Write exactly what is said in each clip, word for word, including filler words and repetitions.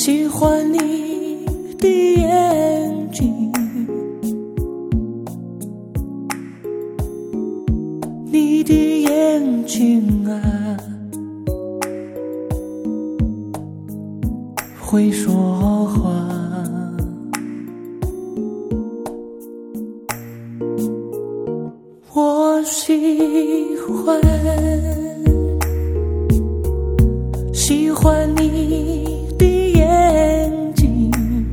喜欢你的眼睛，你的眼睛啊，会说话。我喜欢喜欢你的眼睛，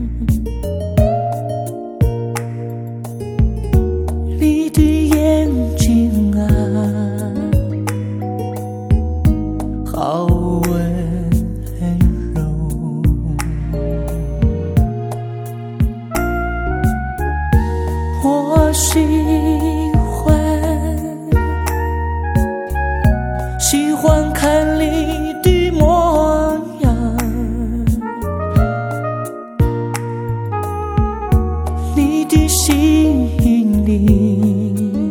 你的眼睛啊，好温柔。我喜喜欢看你的模样，你的心里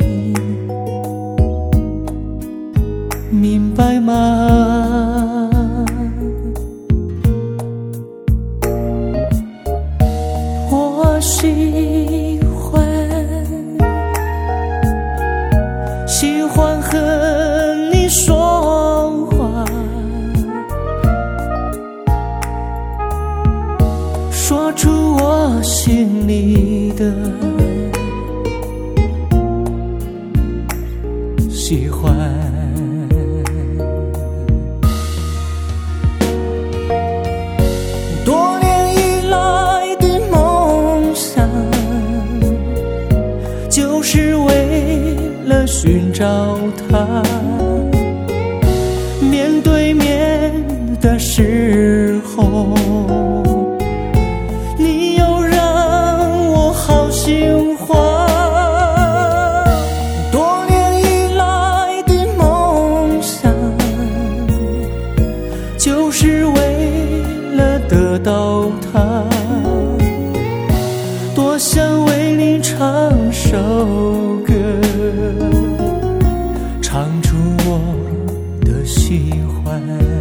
明白吗？我喜欢喜欢和你说话，说出我心里的喜欢。多年以来的梦想，就是为了寻找他，面对面的时候，你又让我好心慌。多年以来的梦想，就是为了得到他，多想为你唱首歌，唱出我的喜欢。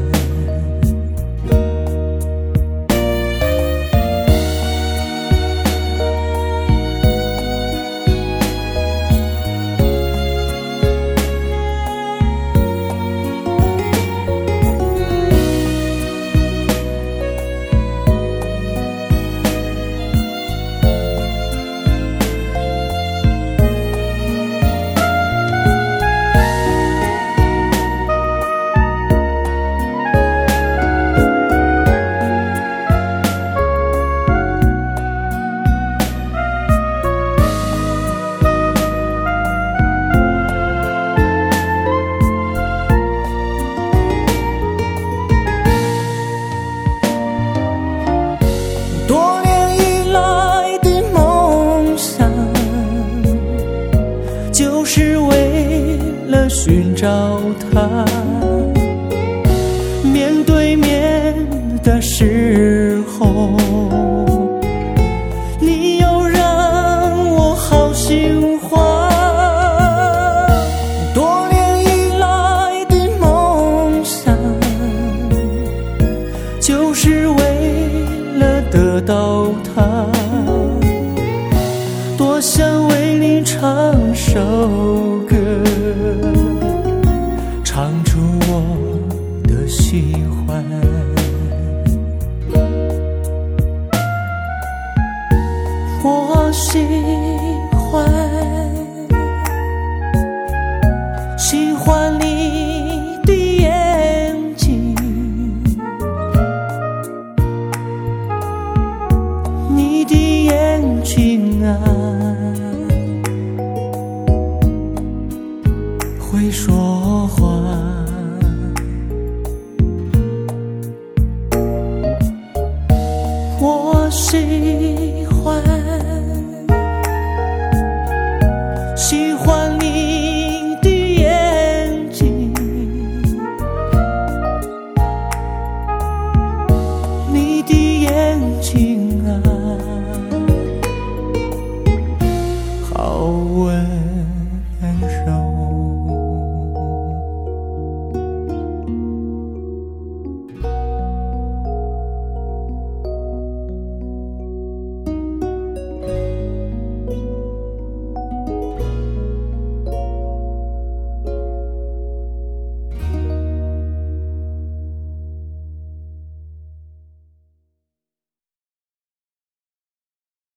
多年以来的梦想，就是为了寻找他，面对面的时候，你又让我好心慌。多年以来的梦想，就是为了得到他，多想为你唱首歌，唱出我的喜欢。我喜欢喜欢你的眼睛，你的眼睛啊，会说话。我喜欢